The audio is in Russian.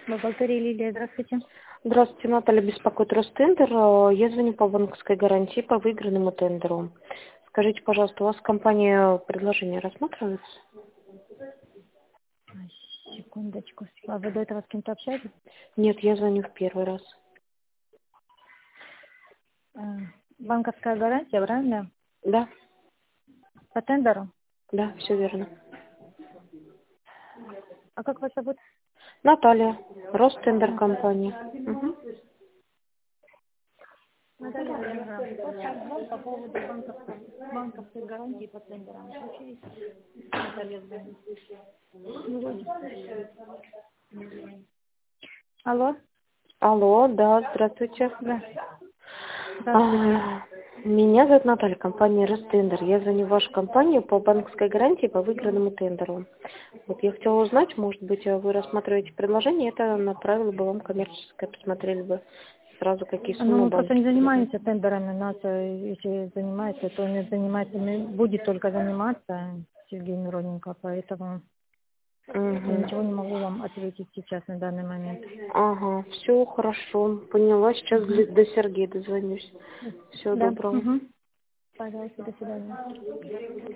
Бухгалтерия Лилия, здравствуйте. Здравствуйте, Наталья, беспокоит Ростендер. Я звоню по банковской гарантии по выигранному тендеру. Скажите, пожалуйста, у вас компания предложение рассматривается? Секундочку. А вы до этого с кем-то общались? Нет, я звоню в первый раз. А, Банковская гарантия, правильно? Да, По тендеру. да, все верно. А как вас зовут? Наталья, Ростендер Наталья. компания. Мгм. Наталья Владимировна, просто звон по поводу банковской гарантии по тендерам. Случились? Наталья звонит. Алло? Алло, да, здравствуйте. Да. Здравствуйте. Меня зовут Наталья, компания Ростендер. Я звоню в вашу компанию по банковской гарантии по выигранному тендеру. Вот я хотела узнать, может быть, вы рассматриваете предложение, это направило бы вам коммерческое, посмотрели бы сразу, какие Ну, суммы мы просто банки. не занимаемся тендерами. Нас, если занимается, то не занимается, будет только заниматься Сергей Мироненко, поэтому я Угу. ничего не могу вам ответить сейчас на данный момент. Ага, все хорошо, поняла. Сейчас Угу. до Сергея дозвонюсь. Всего Да. доброго. Угу. Пожалуйста, до свидания.